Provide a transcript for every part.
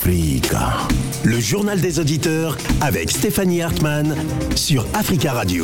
Africa. Le journal des auditeurs avec Stéphanie Hartmann sur Africa Radio.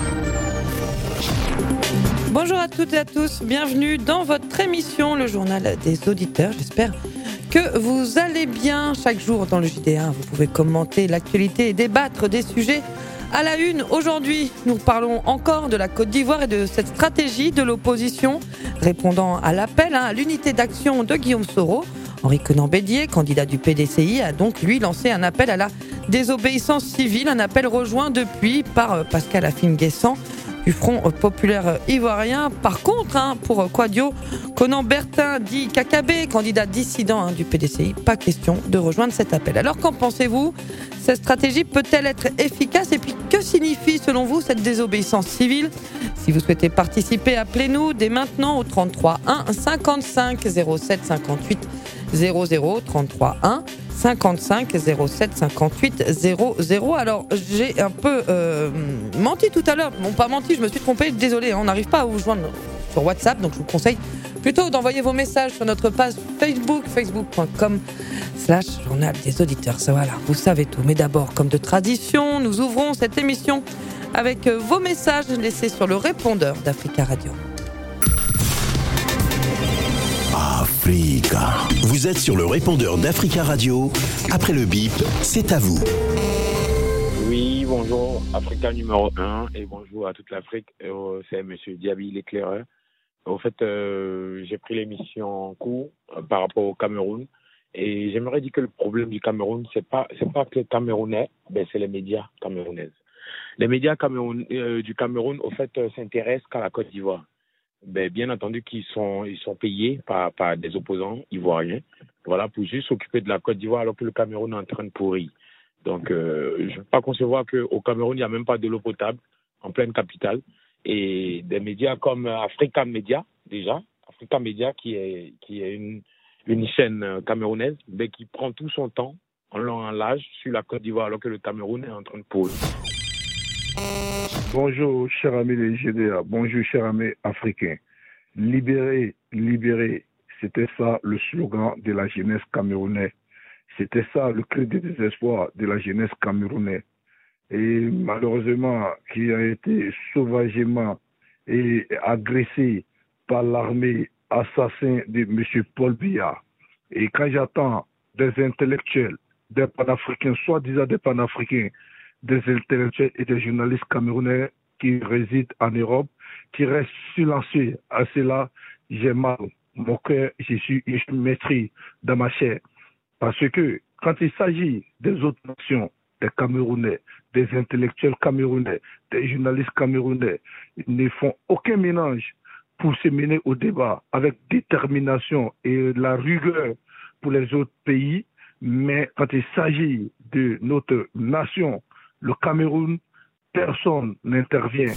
Bonjour à toutes et à tous, bienvenue dans votre émission, le journal des auditeurs. J'espère que vous allez bien. Chaque jour dans le JT1, vous pouvez commenter l'actualité et débattre des sujets à la une. Aujourd'hui, nous parlons encore de la Côte d'Ivoire et de cette stratégie de l'opposition répondant à l'appel à l'unité d'action de Guillaume Soro. Henri Konan-Bédier, candidat du PDCI, a donc lui lancé un appel à la désobéissance civile, un appel rejoint depuis par Pascal Afim-Guessant du Front populaire ivoirien. Par contre, pour Kouadio Konan-Bertin dit Kakabé, candidat dissident du PDCI, pas question de rejoindre cet appel. Alors qu'en pensez-vous ? Cette stratégie peut-elle être efficace ? Et puis que signifie selon vous cette désobéissance civile ? Si vous souhaitez participer, appelez-nous dès maintenant au 33 1 55 07 58 00 33 1 55 07 58 00. Alors j'ai un peu menti tout à l'heure, non pas menti, je me suis trompée, désolé, on n'arrive pas à vous joindre sur WhatsApp, donc je vous conseille plutôt d'envoyer vos messages sur notre page Facebook, facebook.com/journal des auditeurs. Ça, voilà, vous savez tout. Mais d'abord, comme de tradition, nous ouvrons cette émission avec vos messages laissés sur le répondeur d'Africa Radio. Africa. Vous êtes sur le répondeur d'Africa Radio. Après le bip, c'est à vous. Oui, bonjour, Africa numéro 1 et bonjour à toute l'Afrique. C'est M. Diaby l'éclaireur. En fait, j'ai pris l'émission en cours par rapport au Cameroun et j'aimerais dire que le problème du Cameroun, c'est pas que les Camerounais, c'est les médias camerounais. Les médias du Cameroun, au fait, s'intéressent qu'à la Côte d'Ivoire. Bien entendu qu'ils sont payés par des opposants ivoiriens, voilà, pour juste s'occuper de la Côte d'Ivoire alors que le Cameroun est en train de pourrir. Donc, je ne peux pas concevoir qu'au Cameroun, il n'y a même pas de l'eau potable en pleine capitale. Et des médias comme Africa Media, Africa Media qui est une chaîne camerounaise, qui prend tout son temps en long en large sur la Côte d'Ivoire alors que le Cameroun est en train de pourrir. Bonjour, chers amis des GDA. Bonjour, chers amis africains. Libérer, libérer, c'était ça le slogan de la jeunesse camerounaise. C'était ça le cri de désespoir de la jeunesse camerounaise. Et malheureusement, qui a été sauvagement agressé par l'armée assassin de M. Paul Biya. Et quand j'entends des intellectuels, des panafricains, soi-disant des panafricains, des intellectuels et des journalistes camerounais qui résident en Europe, qui restent silencieux à cela, j'ai mal. Mon cœur, je suis maîtrise dans ma chair. Parce que quand il s'agit des autres nations, des Camerounais, des intellectuels camerounais, des journalistes camerounais, ils ne font aucun ménage pour se mener au débat avec détermination et la rigueur pour les autres pays. Mais quand il s'agit de notre nation, le Cameroun, personne n'intervient.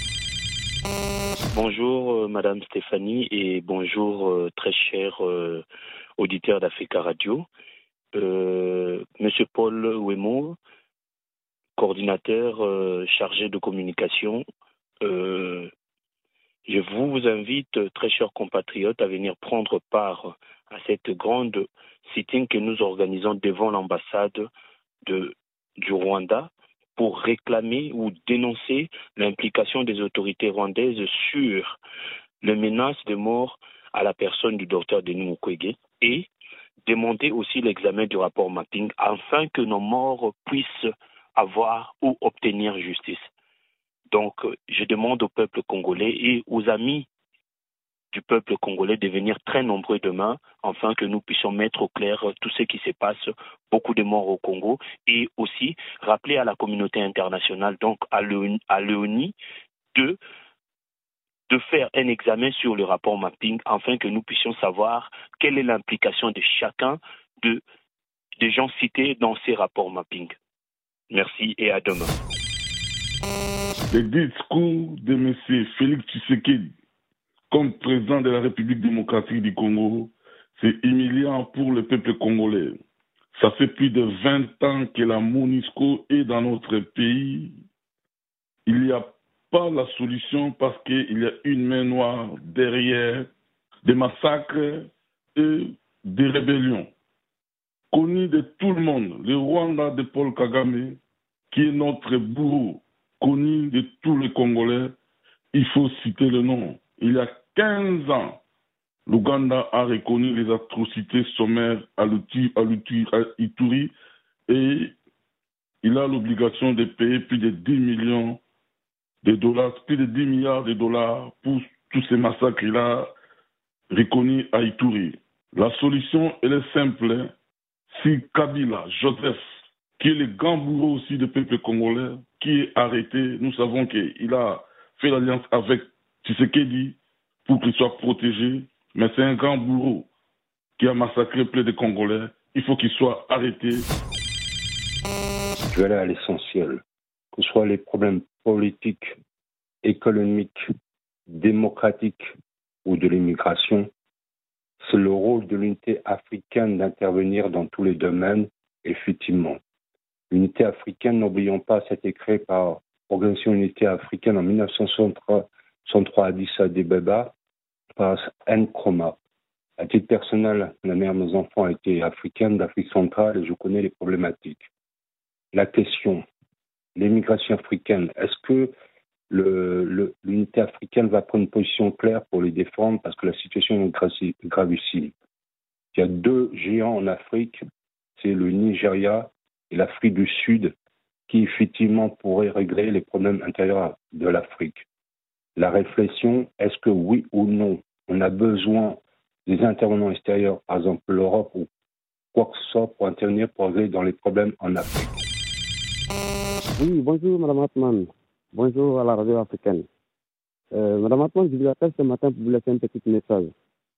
Bonjour Madame Stéphanie et bonjour très chers auditeurs d'Africa Radio. Monsieur Paul Wemo, coordinateur chargé de communication, je vous invite, très chers compatriotes, à venir prendre part à cette grande sitting que nous organisons devant l'ambassade du Rwanda pour réclamer ou dénoncer l'implication des autorités rwandaises sur les menaces de mort à la personne du docteur Denis Mukwege et demander aussi l'examen du rapport mapping afin que nos morts puissent avoir ou obtenir justice. Donc, je demande au peuple congolais et aux amis du peuple congolais de venir très nombreux demain, afin que nous puissions mettre au clair tout ce qui se passe, beaucoup de morts au Congo, et aussi rappeler à la communauté internationale, donc à l'ONU, de faire un examen sur le rapport mapping, afin que nous puissions savoir quelle est l'implication de chacun des gens cités dans ces rapports mapping. Merci et à demain. Le discours de M. Félix Tshisekedi comme président de la République démocratique du Congo, c'est humiliant pour le peuple congolais. Ça fait plus de 20 ans que la MONUSCO est dans notre pays. Il n'y a pas la solution parce qu'il y a une main noire derrière des massacres et des rébellions. connu de tout le monde, le Rwanda de Paul Kagame, qui est notre bourreau, connu de tous les Congolais, il faut citer le nom. Il y a 15 ans, l'Ouganda a reconnu les atrocités sommaires à Ituri et il a l'obligation de payer plus de 10 millions de dollars, plus de 10 milliards de dollars pour tous ces massacres qu'il a reconnus à Ituri. La solution, elle est simple. Si Kabila, Joseph, qui est le grand bourreau aussi du peuple congolais, qui est arrêté, nous savons qu'il a fait l'alliance avec Tshisekedi pour qu'il soit protégé, mais c'est un grand bourreau qui a massacré plein de Congolais. Il faut qu'il soit arrêté. Je vais aller à l'essentiel. Que ce soit les problèmes politiques, économiques, démocratiques ou de l'immigration, c'est le rôle de l'unité africaine d'intervenir dans tous les domaines, effectivement. L'unité africaine, n'oublions pas, ça a été créé par l'Organisation Unité africaine en 1963 à Addis Abeba par Nkrumah. À titre personnel, la mère de mes enfants a été africaine d'Afrique centrale et je connais les problématiques. La question, l'immigration africaine, est-ce que l'unité africaine va prendre une position claire pour les défendre parce que la situation est gravissime. Il y a 2 géants en Afrique, c'est le Nigeria et l'Afrique du Sud, qui effectivement pourraient régler les problèmes intérieurs de l'Afrique. La réflexion, est-ce que oui ou non, on a besoin des intervenants extérieurs, par exemple l'Europe ou quoi que ce soit, pour intervenir, pour régler dans les problèmes en Afrique. Oui, bonjour Madame Hartmann. Bonjour à la radio africaine. Madame Hartmann, je vous appelle ce matin pour vous laisser un petit message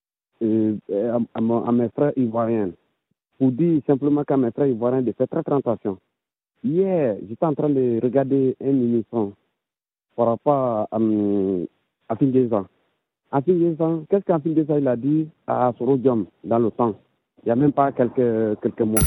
à mes frères ivoiriens. Pour dire simplement qu'à mes frères ivoiriens de faire très attention. Hier, j'étais en train de regarder une émission par rapport à Fingeza. À Fingeza, qu'est-ce qu'à Fingeza il a dit à Sorodium dans le temps? Il n'y a même pas quelques mois.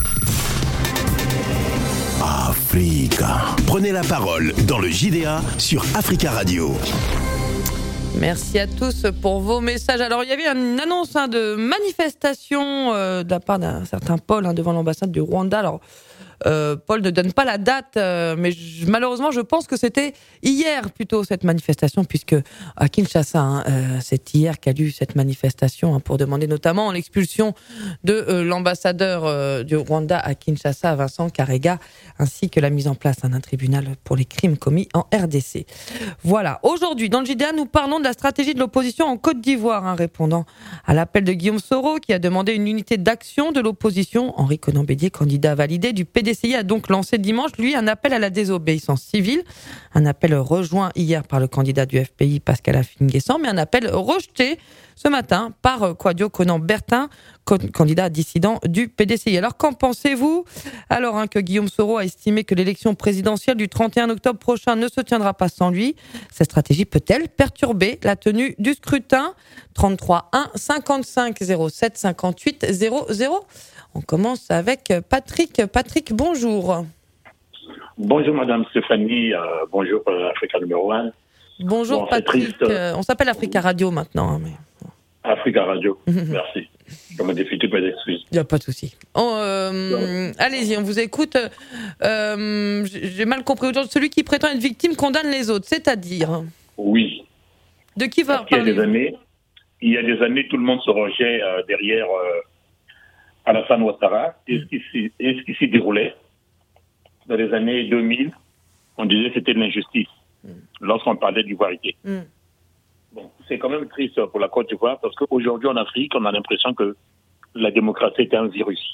Africa. Prenez la parole dans le JDA sur Africa Radio. Merci à tous pour vos messages. Alors, il y avait une annonce de manifestation de la part d'un certain Paul devant l'ambassade du Rwanda. Alors, Paul ne donne pas la date, mais malheureusement, je pense que c'était hier plutôt cette manifestation, puisque à Kinshasa, c'est hier qu'a lieu cette manifestation pour demander notamment l'expulsion de l'ambassadeur du Rwanda à Kinshasa, Vincent Karega, ainsi que la mise en place d'un tribunal pour les crimes commis en RDC. Voilà. Aujourd'hui, dans le JDA, nous parlons de la stratégie de l'opposition en Côte d'Ivoire, répondant à l'appel de Guillaume Soro, qui a demandé une unité d'action de l'opposition. Henri Konan-Bédié, candidat validé du PDCI, a donc lancé dimanche, lui, un appel à la désobéissance civile. Un appel rejoint hier par le candidat du FPI, Pascal Affi-N'Guessan, mais un appel rejeté ce matin par Kouadio Konan-Bertin, candidat dissident du PDCI. Alors, qu'en pensez-vous ? Alors que Guillaume Soro a estimé que l'élection présidentielle du 31 octobre prochain ne se tiendra pas sans lui, cette stratégie peut-elle perturber la tenue du scrutin ? 33 1 55 07 58 00. On commence avec Patrick. Patrick, bonjour. Bonjour Madame Stéphanie, bonjour Africa numéro 1. Bonjour Patrick, on s'appelle Africa Radio maintenant. Mais... Africa Radio, merci. Je me défie toutes mes excuses. Il n'y a pas de souci. Allez-y, on vous écoute. J'ai mal compris. Aujourd'hui, celui qui prétend être victime condamne les autres, c'est-à-dire ? Oui. De qui va parler ? Il y a des années, tout le monde se rangeait derrière Alassane Ouattara. Et ce qui s'y déroulait dans les années 2000, on disait que c'était de l'injustice lorsqu'on parlait d'ivoirité. Bon, c'est quand même triste pour la Côte d'Ivoire parce qu'aujourd'hui en Afrique, on a l'impression que la démocratie est un virus.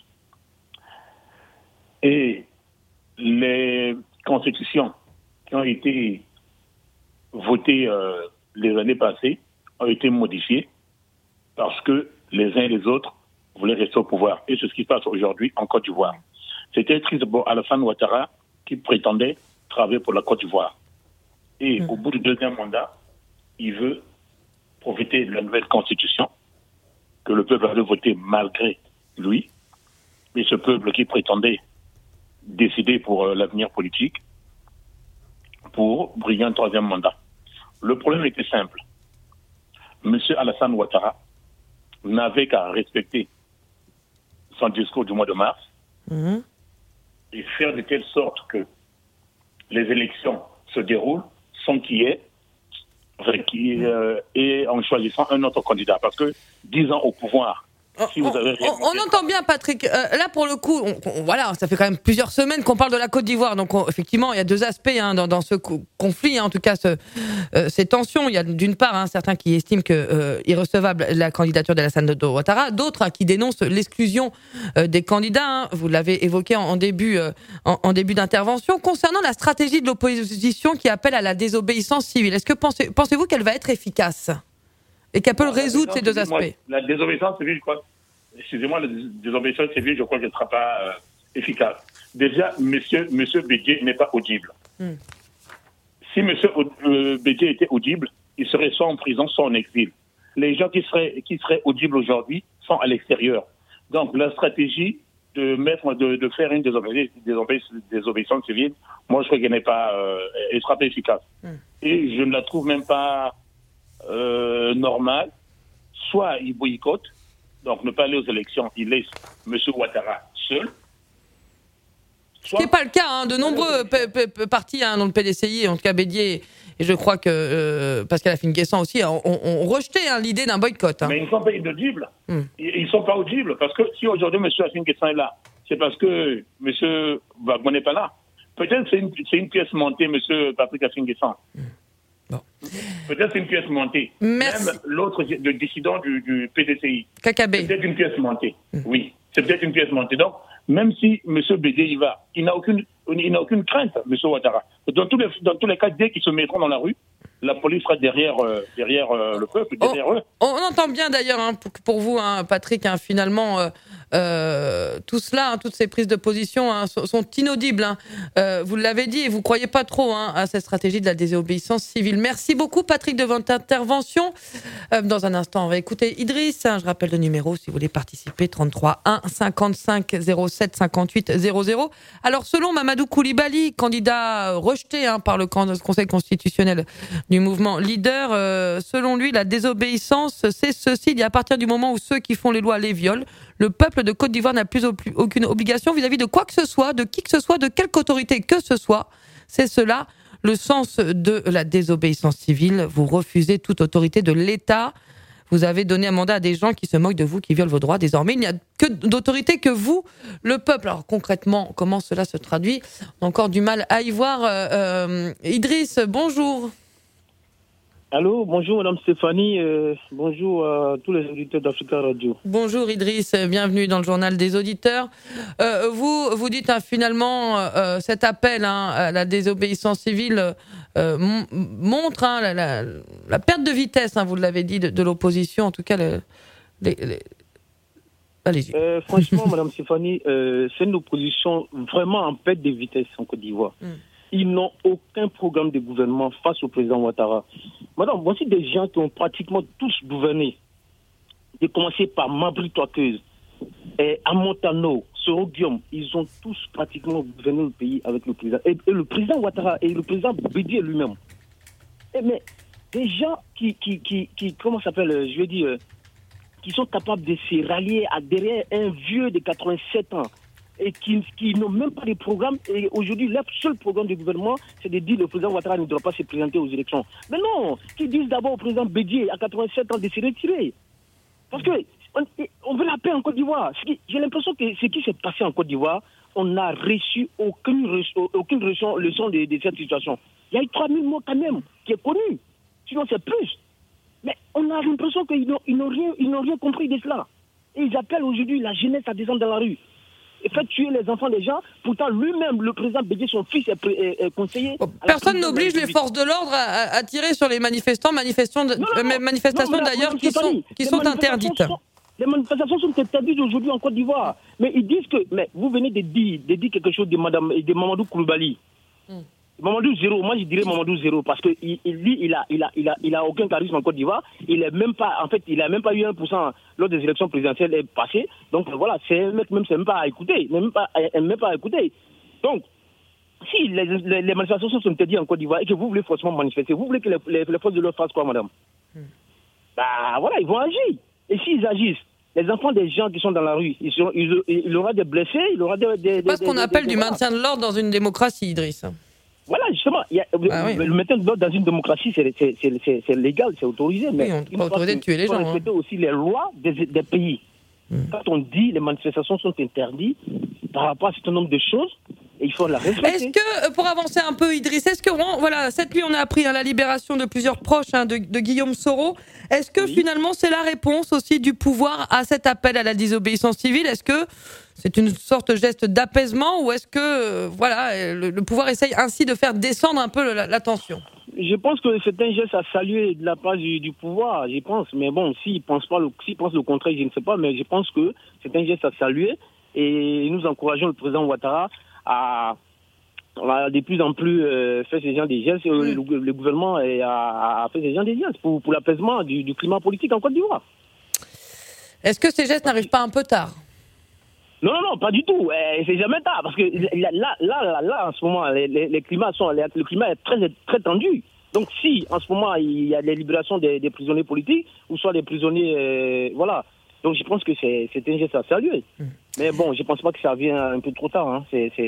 Et les constitutions qui ont été votées les années passées ont été modifiées parce que les uns et les autres voulaient rester au pouvoir. Et c'est ce qui se passe aujourd'hui en Côte d'Ivoire. C'était triste pour Alassane Ouattara qui prétendait travailler pour la Côte d'Ivoire. Et au bout du deuxième mandat, il veut profiter de la nouvelle constitution que le peuple avait votée malgré lui. Et ce peuple qui prétendait décider pour l'avenir politique pour briguer un troisième mandat. Le problème était simple. M. Alassane Ouattara n'avait qu'à respecter son discours du mois de mars et faire de telle sorte que les élections se déroulent sans qu'il y ait et en choisissant un autre candidat. Parce que 10 ans au pouvoir, si vous avez on entend bien, Patrick. Là, pour le coup, voilà, ça fait quand même plusieurs semaines qu'on parle de la Côte d'Ivoire. Donc, effectivement, il y a deux aspects dans ce conflit, en tout cas, ces tensions. Il y a d'une part certains qui estiment que irrecevable la candidature d'Alassane Ouattara, d'autres qui dénoncent l'exclusion des candidats. Vous l'avez évoqué en début d'intervention. Concernant la stratégie de l'opposition qui appelle à la désobéissance civile, est-ce que pensez-vous qu'elle va être efficace et qu'elle peut résoudre ces deux aspects? La désobéissance civile, je crois, je crois qu'elle ne sera pas efficace. Déjà, monsieur Bédié n'est pas audible. Si monsieur Bédié était audible, il serait soit en prison, soit en exil. Les gens qui seraient audibles aujourd'hui sont à l'extérieur. Donc, la stratégie de faire une désobéissance civile, moi, je crois qu'elle n'est pas, elle sera pas efficace. Et je ne la trouve même pas normal. Soit il boycotte, donc ne pas aller aux élections, il laisse M. Ouattara seul. Ce qui n'est pas le cas de nombreux partis dans le PDCI, en tout cas Bédié, et je crois que Pascal Afine-Guessant aussi, ont rejeté l'idée d'un boycott. Mais ils ne sont pas inaudibles. Ils ne sont pas audibles, parce que si aujourd'hui M. Afine-Guessant est là, c'est parce que M. Gbagbo n'est pas là. Peut-être c'est une pièce montée, M. Patrick Afine-Guessant. Bon. Peut-être c'est une pièce montée. Merci. Même l'autre dissident du PDCI. Kakabé. C'est peut-être une pièce montée. Oui, c'est peut-être une pièce montée. Donc, même si M. Bédié y va, il n'a aucune crainte, M. Ouattara. Dans tous les cas, dès qu'ils se mettront dans la rue, la police sera derrière le peuple, derrière eux. On entend bien d'ailleurs, pour vous, Patrick, finalement, tout cela, toutes ces prises de position sont inaudibles. Vous l'avez dit et vous ne croyez pas trop à cette stratégie de la désobéissance civile. Merci beaucoup, Patrick, de votre intervention. Dans un instant, on va écouter Idriss. Je rappelle le numéro si vous voulez participer, 33 1 55 07 58 00. Alors, selon Mamadou Koulibaly, candidat rejeté par le Conseil constitutionnel du mouvement Leader, selon lui, la désobéissance, c'est ceci. Il y a à partir du moment où ceux qui font les lois les violent, le peuple de Côte d'Ivoire n'a plus aucune obligation vis-à-vis de quoi que ce soit, de qui que ce soit, de quelque autorité que ce soit. C'est cela le sens de la désobéissance civile. Vous refusez toute autorité de l'État. Vous avez donné un mandat à des gens qui se moquent de vous, qui violent vos droits. Désormais, il n'y a que d'autorité que vous, le peuple. Alors concrètement, comment cela se traduit? On a encore du mal à y voir. Idriss, bonjour. Allô, bonjour Madame Stéphanie, bonjour à tous les auditeurs d'Africa Radio. Bonjour Idriss, bienvenue dans le journal des auditeurs. Vous dites finalement cet appel à la désobéissance civile montre la perte de vitesse, vous l'avez dit, de l'opposition, en tout cas allez-y. Franchement Madame Stéphanie, c'est une opposition vraiment en perte de vitesse en Côte d'Ivoire. Ils n'ont aucun programme de gouvernement face au président Ouattara. Madame, voici des gens qui ont pratiquement tous gouverné. De commencer par Mabri Touakeuse, Amontano, Soro Guillaume, ils ont tous pratiquement gouverné le pays avec le président. Et le président Ouattara et le président Bédié lui-même. Mais des gens qui comment ça s'appelle, je veux dire, qui sont capables de se rallier derrière un vieux de 87 ans, et qui n'ont même pas de programme. Et aujourd'hui, leur seul programme de gouvernement, c'est de dire que le président Ouattara ne doit pas se présenter aux élections. Mais non, qu'ils disent d'abord au président Bédié, à 87 ans, de se retirer. Parce que on veut la paix en Côte d'Ivoire. J'ai l'impression que ce qui s'est passé en Côte d'Ivoire, on n'a reçu aucune leçon de cette situation. Il y a eu 3000 morts quand même, qui est connu. Sinon, c'est plus. Mais on a l'impression qu'ils n'ont rien compris de cela. Et ils appellent aujourd'hui la jeunesse à descendre dans la rue. Et fait tuer les enfants des gens. Pourtant, lui-même, le président Bédié, son fils, est conseiller. Personne n'oblige les forces de l'ordre à tirer sur les manifestations d'ailleurs qui sont interdites. Les manifestations sont interdites aujourd'hui en Côte d'Ivoire. Mais ils disent que... Mais vous venez de dire quelque chose de Mamadou Koulibaly. Mamadou Zéro, moi je dirais Mamadou Zéro, parce que lui, il a aucun charisme en Côte d'Ivoire. Il a même pas eu 1% lors des élections présidentielles passées. Donc voilà, c'est un mec, c'est même pas à écouter. Même pas à écouter. Donc, si les manifestations sont interdites en Côte d'Ivoire et que vous voulez forcément manifester, vous voulez que les forces de l'ordre fassent quoi, madame? Bah voilà, ils vont agir. Et s'ils agissent, les enfants des gens qui sont dans la rue, il aura des blessés, il aura des... C'est pas ce qu'on appelle du maintien de l'ordre dans une démocratie, Idriss. Voilà, justement, le maintien de l'ordre dans une démocratie, c'est légal, c'est autorisé. Mais on n'est pas autorisé de tuer les gens. Il faut respecter aussi les lois des pays. Quand on dit les manifestations sont interdites par rapport à un certain nombre de choses, et il faut la respecter. Est-ce que, pour avancer un peu, Idriss, cette nuit on a appris la libération de plusieurs proches de Guillaume Soro. Est-ce que finalement c'est la réponse aussi du pouvoir à cet appel à la désobéissance civile? Est-ce que c'est une sorte de geste d'apaisement ou est-ce que le pouvoir essaye ainsi de faire descendre un peu la tension? Je pense que c'est un geste à saluer de la part du pouvoir, je pense. Mais bon, s'ils pensent le contraire, je ne sais pas. Mais je pense que c'est un geste à saluer. Et nous encourageons le président Ouattara à de plus en plus faire ces gens des gestes. Le gouvernement a fait ces gens des gestes pour l'apaisement du climat politique en Côte d'Ivoire. Est-ce que ces gestes n'arrivent pas un peu tard? Non, pas du tout. C'est jamais tard parce que là en ce moment, le climat est très très tendu. Donc si en ce moment il y a les libérations des prisonniers politiques ou soit des prisonniers, voilà. Donc je pense que c'est un geste à saluer. Mais bon, je pense pas que ça vient un peu trop tard. Hein.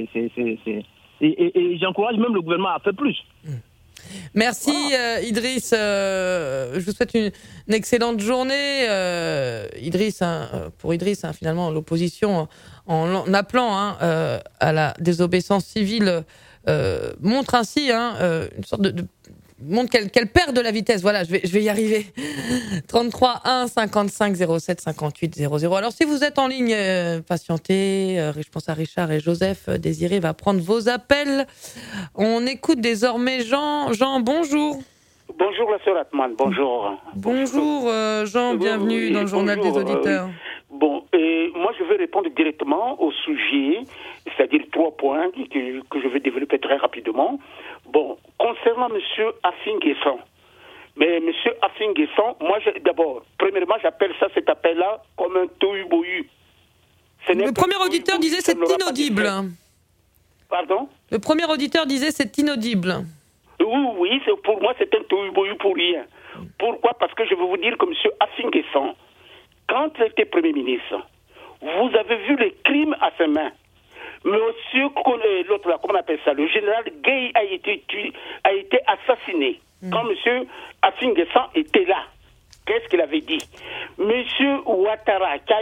Et j'encourage même le gouvernement à faire plus. Merci Idriss, je vous souhaite une excellente journée. Idriss, pour Idriss, finalement l'opposition en appelant à la désobéissance civile montre ainsi une sorte de montre qu'elle perd de la vitesse. Voilà, je vais y arriver. 33 1 55 07 58 00. Alors si vous êtes en ligne, patientez. Je pense à Richard et Joseph. Désiré va prendre vos appels. On écoute désormais Jean. Jean, bonjour. Bonjour la sœur Atman, bonjour. Bonjour Jean, bienvenue dans le journal des auditeurs. Bon, moi je vais répondre directement au sujet, c'est-à-dire 3 points que je vais développer très rapidement. Bon, concernant M. Afin Guesson, mais M. Afin Guesson, moi premièrement j'appelle cet appel-là comme un tohu-bohu. Le premier auditeur disait c'est inaudible. Pardon ? Le premier auditeur disait c'est inaudible. Oui, pour moi c'est un tohu-bohu pour rien. Pourquoi ? Parce que je veux vous dire que M. Afin Guesson, quand il était Premier ministre, vous avez vu les crimes à ses mains. Monsieur, l'autre là, comment on appelle ça, le général Gay a été assassiné. Quand monsieur Afin Guesson était là, qu'est-ce qu'il avait dit? Monsieur Ouattara, qui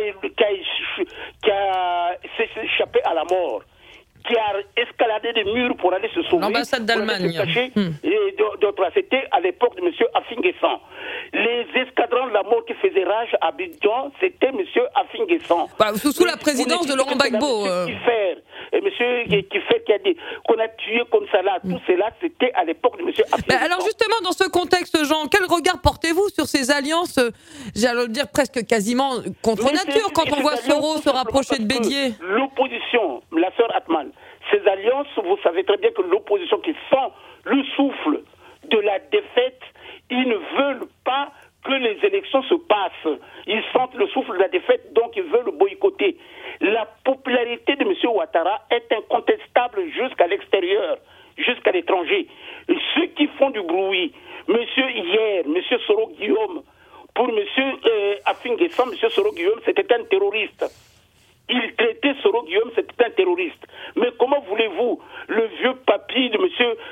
a échappé à la mort, qui a escaladé des murs pour aller se sauver. L'ambassade d'Allemagne. Et d'autres, c'était à l'époque de M. Afin Guesson. Les escadrons de la mort qui faisaient rage à Abidjan, c'était M. Afin Guesson. Sous la présidence de Laurent Gbagbo. Monsieur Kiffer qui a dit qu'on a tué comme ça là, tout cela, c'était à l'époque de M. Afin Guesson. Alors justement, dans ce contexte, Jean, quel regard portez-vous sur ces alliances, j'allais dire presque quasiment contre nature, quand on voit Soro se rapprocher de Bédier? L'opposition, la sœur Atman, ces alliances, vous savez très bien que l'opposition qui sent le souffle de la défaite, ils ne veulent pas que les élections se passent. Ils sentent le souffle de la défaite, donc ils veulent boycotter. La popularité de M. Ouattara est incontestable jusqu'à l'extérieur, jusqu'à l'étranger. Ceux qui font du bruit, M. Soro Guillaume, pour M. Afin Guesson, M. Soro Guillaume, c'était un terroriste. Il traitait Soro Guillaume, c'était un terroriste. Mais comment voulez-vous le vieux papy de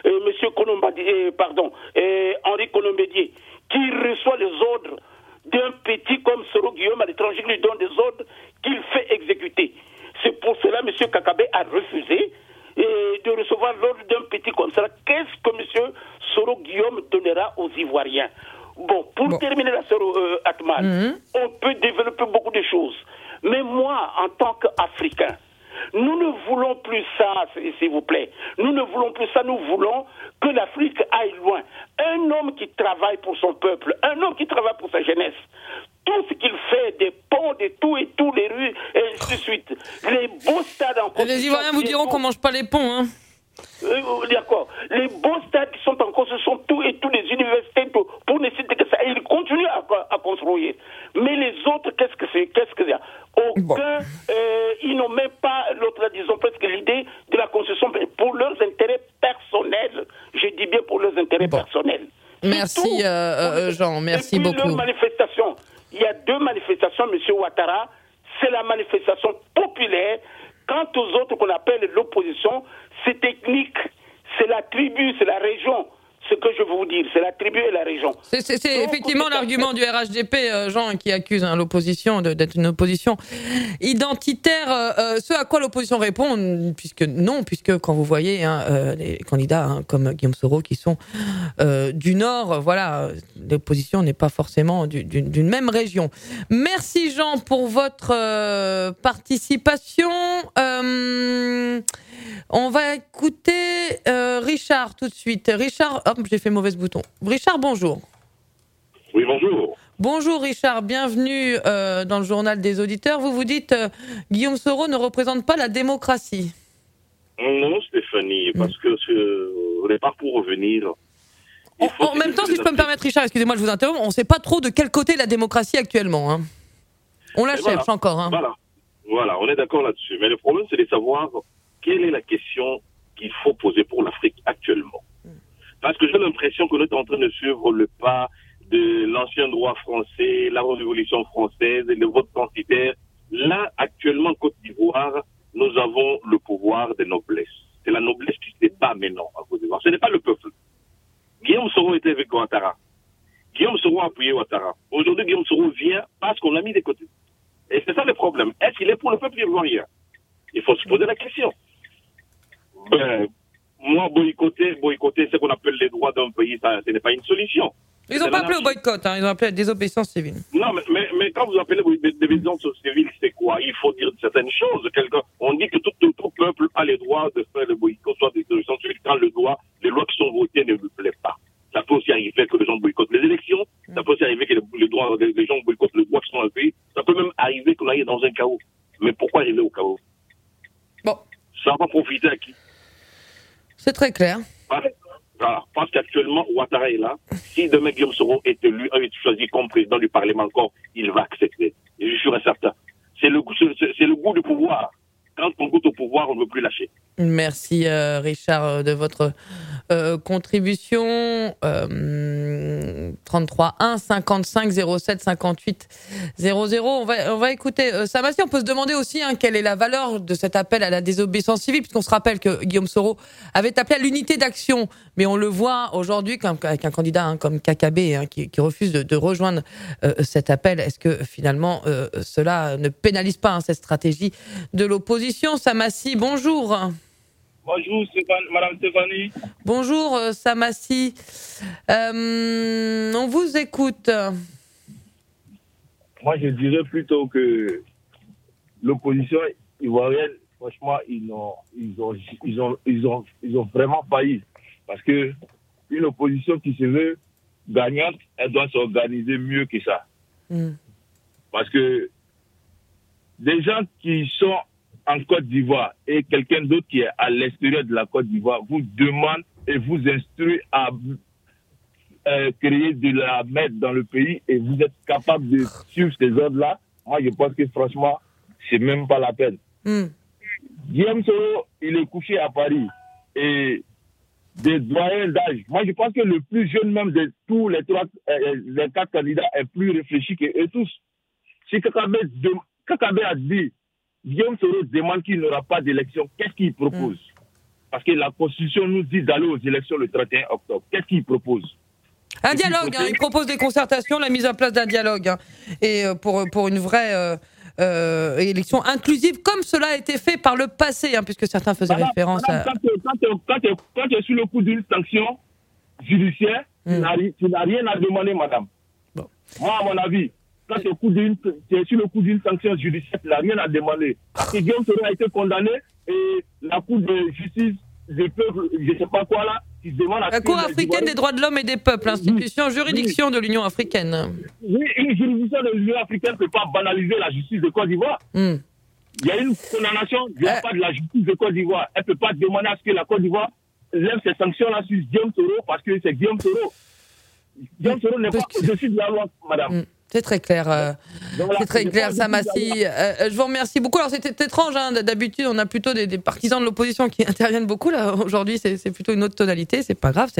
Henri Colombédier, qui reçoit les ordres d'un petit comme Soro Guillaume à l'étranger, qui lui donne des ordres qu'il fait exécuter. C'est pour cela que M. Kakabé a refusé de recevoir l'ordre d'un petit comme ça. Qu'est-ce que M. Soro Guillaume donnera aux Ivoiriens? Bon, pour terminer la sœur Atman, on peut développer beaucoup de choses. Mais moi, en tant qu'Africain, nous ne voulons plus ça, s'il vous plaît. Nous ne voulons plus ça, nous voulons que l'Afrique aille loin. Un homme qui travaille pour son peuple, un homme qui travaille pour sa jeunesse, tout ce qu'il fait, des ponts, des tout et tout, les rues, et ainsi de suite. Les beaux stades en construction. Les Ivoiriens vous diront qu'on ne mange pas les ponts, hein. D'accord. Les beaux stades qui sont en construction, tout et tous les universités, pour ne citer que ça, ils continuent à construire. Mais les autres, qu'est-ce qu'il y a? Ils n'ont même pas, disons presque l'idée de la construction pour leurs intérêts personnels. Je dis bien pour leurs intérêts personnels. Merci Jean, merci beaucoup. Il y a 2 manifestations manifestation, M. Ouattara, c'est la manifestation populaire. Quant aux autres qu'on appelle l'opposition, c'est technique, c'est la tribu, c'est la région. Ce que je veux vous dire, c'est la tribu et la région. C'est effectivement l'argument du RHDP, Jean, qui accuse l'opposition d'être une opposition identitaire. Ce à quoi l'opposition répond, puisque quand vous voyez les candidats comme Guillaume Soro qui sont du Nord, voilà, l'opposition n'est pas forcément d'une même région. Merci Jean pour votre participation. On va écouter Richard tout de suite. Richard, j'ai fait mauvais bouton. Richard, bonjour. Oui, bonjour. Bonjour Richard, bienvenue dans le journal des auditeurs. Vous dites Guillaume Soro ne représente pas la démocratie. Non, Stéphanie, parce que au départ, pour revenir... En même temps, si je peux me permettre, Richard, excusez-moi, je vous interromps, on ne sait pas trop de quel côté la démocratie actuellement. Hein. On la cherche encore. Hein. Voilà, on est d'accord là-dessus. Mais le problème, c'est de savoir quelle est la question qu'il faut poser pour l'Afrique actuellement. Parce que j'ai l'impression qu'on est en train de suivre le pas de l'ancien droit français, la révolution française et le vote censitaire. Là, actuellement, en Côte d'Ivoire, nous avons le pouvoir des noblesses. C'est la noblesse qui se débat maintenant en Côte d'Ivoire. Ce n'est pas le peuple. Guillaume Soro était avec Ouattara. Guillaume Soro a appuyé Ouattara. Aujourd'hui, Guillaume Soro vient parce qu'on l'a mis de côté. Et c'est ça le problème. Est-ce qu'il est pour le peuple ivoirien? Il faut se poser la question. Moi, boycotter ce qu'on appelle les droits d'un pays, ce n'est pas une solution. Ils n'ont pas appelé au boycott, ils ont appelé à la désobéissance civile. Non, mais quand vous appelez désobéissance civile, c'est quoi? Il faut dire certaines choses. On dit que tout peuple a le droit de faire le boycott, soit des désobéissances civiles, quand les lois qui sont votées ne lui plaisent pas. Ça peut aussi arriver que les gens boycottent les élections, ça peut aussi arriver que les gens boycottent le droit qui sont dans le pays, ça peut même arriver qu'on aille dans un chaos. Mais pourquoi arriver au chaos? Bon. Ça va profiter à qui? C'est très clair. Voilà. Parce qu'actuellement, Ouattara est là. Si demain Guillaume Soro est élu, choisi comme président du Parlement encore, il va accepter. Et je suis certain. C'est le goût du pouvoir. Quand on goûte au pouvoir, on ne veut plus lâcher. Merci Richard de votre contribution. 33 1 55 07 58 00. On va écouter Samassi. On peut se demander aussi quelle est la valeur de cet appel à la désobéissance civile, puisqu'on se rappelle que Guillaume Soro avait appelé à l'unité d'action, mais on le voit aujourd'hui avec un candidat comme Kakabe qui refuse de rejoindre cet appel. Est-ce que finalement cela ne pénalise pas cette stratégie de l'opposition? Samassi, bonjour. Bonjour, Madame Stéphanie. Bonjour, Samassi. On vous écoute. Moi, je dirais plutôt que l'opposition ivoirienne, franchement, ils ont vraiment failli. Parce que une opposition qui se veut gagnante, elle doit s'organiser mieux que ça. Parce que des gens qui sont en Côte d'Ivoire et quelqu'un d'autre qui est à l'extérieur de la Côte d'Ivoire vous demande et vous instruit à créer de la merde dans le pays et vous êtes capable de suivre ces ordres-là, moi je pense que franchement, c'est même pas la peine. Guillaume Soro, il est couché à Paris et des doyens d'âge. Moi je pense que le plus jeune même de tous les quatre candidats est plus réfléchi qu'eux tous. Si Kakabe a dit Guillaume Soro demande qu'il n'y aura pas d'élection, qu'est-ce qu'il propose? Parce que la Constitution nous dit d'aller aux élections le 31 octobre. Qu'est-ce qu'il propose? Un dialogue, il propose des concertations, la mise en place d'un dialogue. Et pour une vraie élection inclusive, comme cela a été fait par le passé, puisque certains faisaient référence à... Quand tu es sur le coup d'une sanction judiciaire, tu n'as rien à demander, madame. Bon. Moi, à mon avis, quand tu es sur le coup d'une sanction judiciaire, tu n'as rien à demander. Parce que Guillaume Soro a été condamné et la Cour de justice des peuples, je ne sais pas quoi là, qui demande à... La Cour africaine des droits de l'homme et des peuples, juridiction de l'Union africaine. Oui, une juridiction de l'Union africaine ne peut pas banaliser la justice de Côte d'Ivoire. Il y a une condamnation de la part de la justice de Côte d'Ivoire. Elle ne peut pas demander à ce que la Côte d'Ivoire lève ces sanctions-là sur Guillaume Soro parce que c'est Guillaume Soro. Guillaume Soro n'est pas au-dessus de la loi, madame. C'est très clair. C'est très clair, Samassi. Je vous remercie beaucoup. Alors, c'était étrange. D'habitude, on a plutôt des partisans de l'opposition qui interviennent beaucoup. Là, aujourd'hui, c'est plutôt une autre tonalité. C'est pas grave.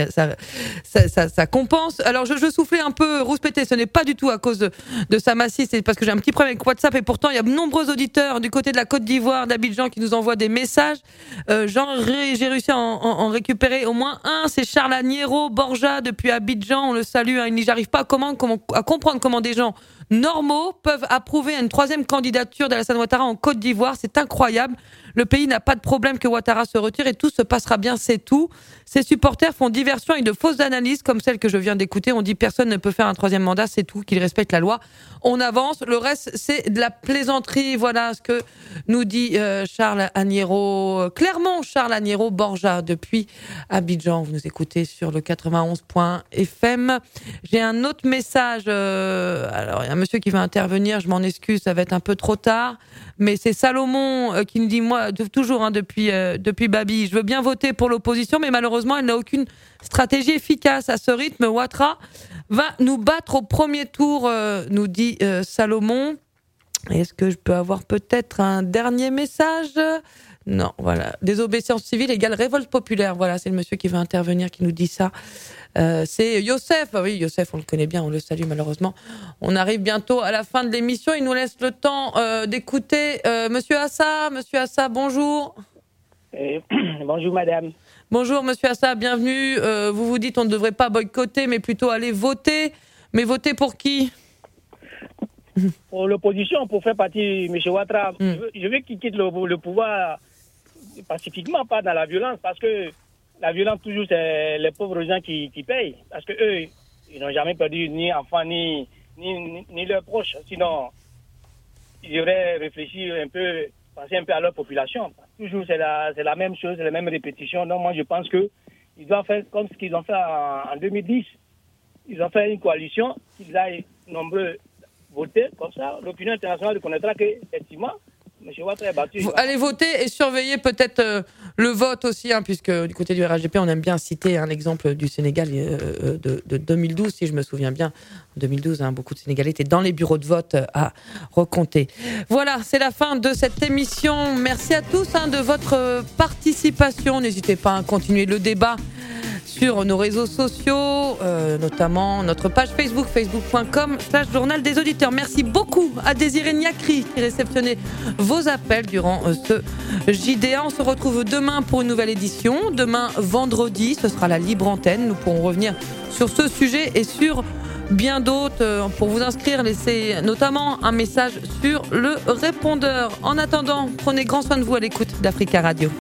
Ça compense. Alors, je soufflais un peu rouspété. Ce n'est pas du tout à cause de Samassi. C'est parce que j'ai un petit problème avec WhatsApp. Et pourtant, il y a de nombreux auditeurs du côté de la Côte d'Ivoire, d'Abidjan, qui nous envoient des messages. J'ai réussi à en récupérer au moins un. C'est Charles Agnero Borja depuis Abidjan. On le salue. J'arrive pas à comprendre comment des gens normaux peuvent approuver une troisième candidature d'Alassane Ouattara en Côte d'Ivoire. C'est incroyable. Le pays n'a pas de problème que Ouattara se retire et tout se passera bien, c'est tout. Ses supporters font diversion avec de fausses analyses comme celle que je viens d'écouter. On dit personne ne peut faire un troisième mandat, c'est tout, qu'il respecte la loi. On avance. Le reste, c'est de la plaisanterie. Voilà ce que nous dit Charles Agnero. Clairement, Charles Agnero Borja depuis Abidjan. Vous nous écoutez sur le 91.fm. J'ai un autre message. Alors, il y a un monsieur qui va intervenir. Je m'en excuse, ça va être un peu trop tard. Mais c'est Salomon qui nous dit, moi, toujours depuis Babi, je veux bien voter pour l'opposition, mais malheureusement, elle n'a aucune stratégie efficace. À ce rythme, Ouattara va nous battre au premier tour, nous dit Salomon. Est-ce que je peux avoir peut-être un dernier message ? Non, voilà. Désobéissance civile égale révolte populaire. Voilà, c'est le monsieur qui va intervenir, qui nous dit ça. C'est Youssef. Oui, Youssef, on le connaît bien, on le salue malheureusement. On arrive bientôt à la fin de l'émission. Il nous laisse le temps d'écouter Monsieur Assa. Monsieur Assa, bonjour. Bonjour, madame. Bonjour, Monsieur Assa, bienvenue. Vous vous dites on ne devrait pas boycotter, mais plutôt aller voter. Mais voter pour qui ? Pour l'opposition, pour faire partie M. Ouattara. Je veux qu'il quitte le pouvoir pacifiquement, pas dans la violence, parce que la violence, toujours, c'est les pauvres gens qui payent. Parce qu'eux, ils n'ont jamais perdu ni enfants, ni leurs proches. Sinon, ils devraient réfléchir un peu, penser un peu à leur population. Toujours, c'est la même chose, c'est la même répétition. Donc, moi, je pense qu'ils doivent faire comme ce qu'ils ont fait en 2010. Ils ont fait une coalition, qu'ils aillent nombreux voter, comme ça, l'opinion internationale reconnaîtra qu'effectivement, M. Ouattara est battu. Vous allez voter et surveiller peut-être le vote aussi, puisque du côté du RHDP, on aime bien citer un exemple du Sénégal de 2012, si je me souviens bien. En 2012, beaucoup de Sénégalais étaient dans les bureaux de vote à recompter. Voilà, c'est la fin de cette émission. Merci à tous de votre participation. N'hésitez pas à continuer le débat sur nos réseaux sociaux, notamment notre page Facebook, facebook.com/journal des auditeurs. Merci beaucoup à Désiré Niakri qui réceptionnait vos appels durant ce JDA. On se retrouve demain pour une nouvelle édition. Demain, vendredi, ce sera la libre antenne. Nous pourrons revenir sur ce sujet et sur bien d'autres. Pour vous inscrire, laissez notamment un message sur le répondeur. En attendant, prenez grand soin de vous à l'écoute d'Africa Radio.